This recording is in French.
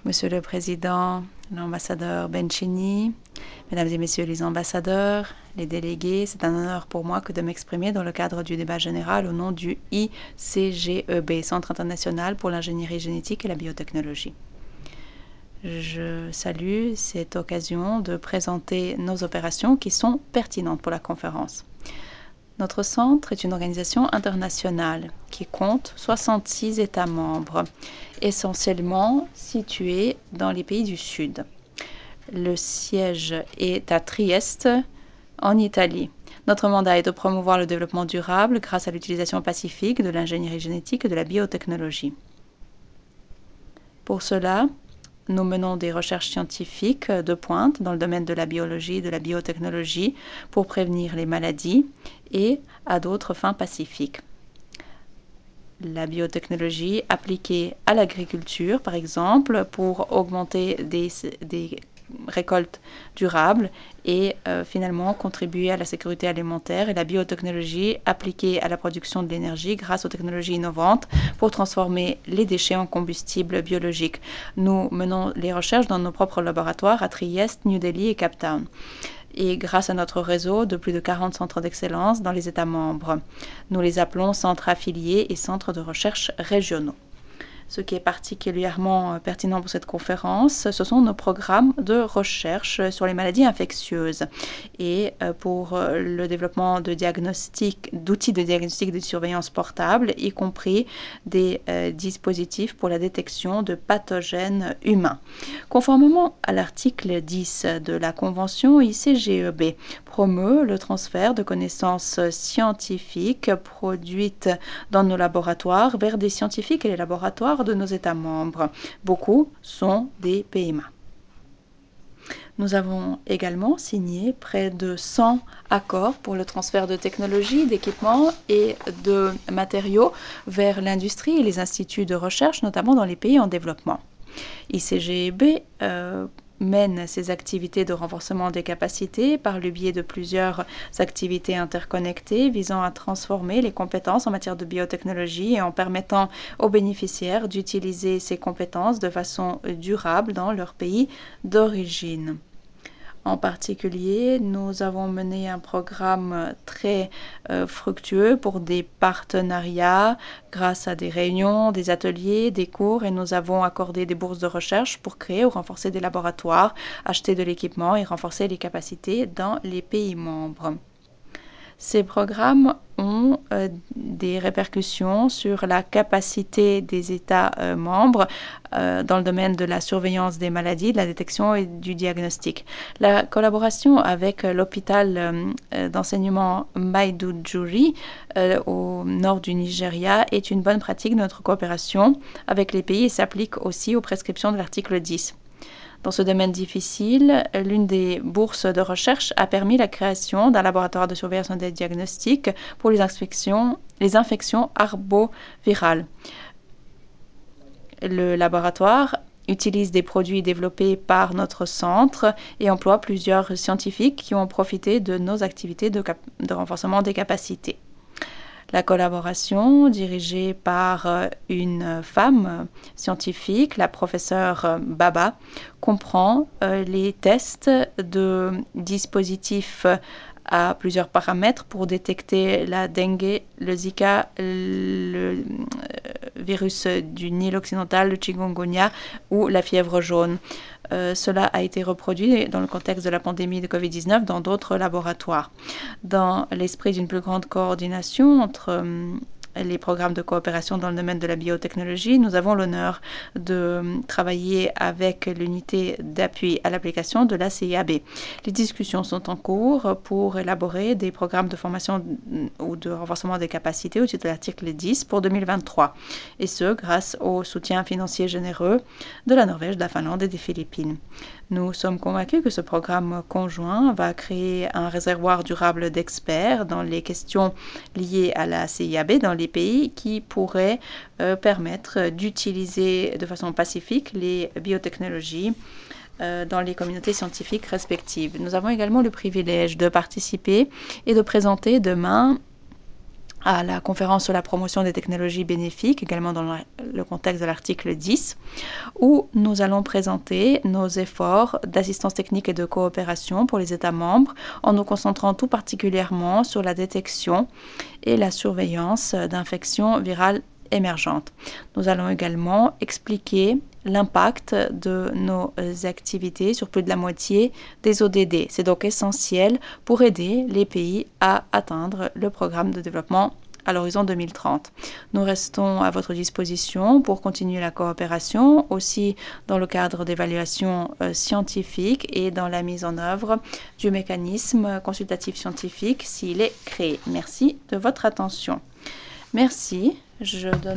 Monsieur le Président, l'ambassadeur Benchini, Mesdames et Messieurs les ambassadeurs, les délégués, c'est un honneur pour moi que de m'exprimer dans le cadre du débat général au nom du ICGEB, Centre international pour l'ingénierie génétique et la biotechnologie. Je salue cette occasion de présenter nos opérations qui sont pertinentes pour la conférence. Notre centre est une organisation internationale qui compte 66 États membres, essentiellement situés dans les pays du Sud. Le siège est à Trieste, en Italie. Notre mandat est de promouvoir le développement durable grâce à l'utilisation pacifique de l'ingénierie génétique et de la biotechnologie. Pour cela, nous menons des recherches scientifiques de pointe dans le domaine de la biologie et de la biotechnologie pour prévenir les maladies et à d'autres fins pacifiques. La biotechnologie appliquée à l'agriculture, par exemple, pour augmenter des récoltes durables et finalement contribuer à la sécurité alimentaire, et la biotechnologie appliquée à la production de l'énergie grâce aux technologies innovantes pour transformer les déchets en combustible biologique. Nous menons les recherches dans nos propres laboratoires à Trieste, New Delhi et Cape Town, et grâce à notre réseau de plus de 40 centres d'excellence dans les États membres. Nous les appelons centres affiliés et centres de recherche régionaux. Ce qui est particulièrement pertinent pour cette conférence, ce sont nos programmes de recherche sur les maladies infectieuses et pour le développement de d'outils de diagnostic et de surveillance portables, y compris des dispositifs pour la détection de pathogènes humains. Conformément à l'article 10 de la Convention ICGEB, promeut le transfert de connaissances scientifiques produites dans nos laboratoires vers des scientifiques et les laboratoires de nos États membres. Beaucoup sont des PMA. Nous avons également signé près de 100 accords pour le transfert de technologies, d'équipements et de matériaux vers l'industrie et les instituts de recherche, notamment dans les pays en développement. ICGEB mène ses activités de renforcement des capacités par le biais de plusieurs activités interconnectées visant à transformer les compétences en matière de biotechnologie et en permettant aux bénéficiaires d'utiliser ces compétences de façon durable dans leur pays d'origine. En particulier, nous avons mené un programme très fructueux pour des partenariats grâce à des réunions, des ateliers, des cours, et nous avons accordé des bourses de recherche pour créer ou renforcer des laboratoires, acheter de l'équipement et renforcer les capacités dans les pays membres. Ces programmes ont des répercussions sur la capacité des États membres dans le domaine de la surveillance des maladies, de la détection et du diagnostic. La collaboration avec l'hôpital d'enseignement Maiduguri au nord du Nigeria est une bonne pratique de notre coopération avec les pays et s'applique aussi aux prescriptions de l'article 10. Dans ce domaine difficile, l'une des bourses de recherche a permis la création d'un laboratoire de surveillance des diagnostics pour les infections arbovirales. Le laboratoire utilise des produits développés par notre centre et emploie plusieurs scientifiques qui ont profité de nos activités de renforcement des capacités. La collaboration, dirigée par une femme scientifique, la professeure Baba, comprend les tests de dispositifs à plusieurs paramètres pour détecter la dengue, le Zika, le virus du Nil occidental, le chikungunya ou la fièvre jaune. Cela a été reproduit dans le contexte de la pandémie de Covid-19 dans d'autres laboratoires. Dans l'esprit d'une plus grande coordination entre les programmes de coopération dans le domaine de la biotechnologie, nous avons l'honneur de travailler avec l'unité d'appui à l'application de la CIAB. Les discussions sont en cours pour élaborer des programmes de formation ou de renforcement des capacités au titre de l'article 10 pour 2023, et ce, grâce au soutien financier généreux de la Norvège, de la Finlande et des Philippines. Nous sommes convaincus que ce programme conjoint va créer un réservoir durable d'experts dans les questions liées à la CIAB dans les pays qui pourraient permettre d'utiliser de façon pacifique les biotechnologies dans les communautés scientifiques respectives. Nous avons également le privilège de participer et de présenter demain à la conférence sur la promotion des technologies bénéfiques, également dans le contexte de l'article 10, où nous allons présenter nos efforts d'assistance technique et de coopération pour les États membres en nous concentrant tout particulièrement sur la détection et la surveillance d'infections virales émergentes. Nous allons également expliquer l'impact de nos activités sur plus de la moitié des ODD. C'est donc essentiel pour aider les pays à atteindre le programme de développement à l'horizon 2030. Nous restons à votre disposition pour continuer la coopération, aussi dans le cadre d'évaluations scientifiques et dans la mise en œuvre du mécanisme consultatif scientifique s'il est créé. Merci de votre attention. Merci. Je donne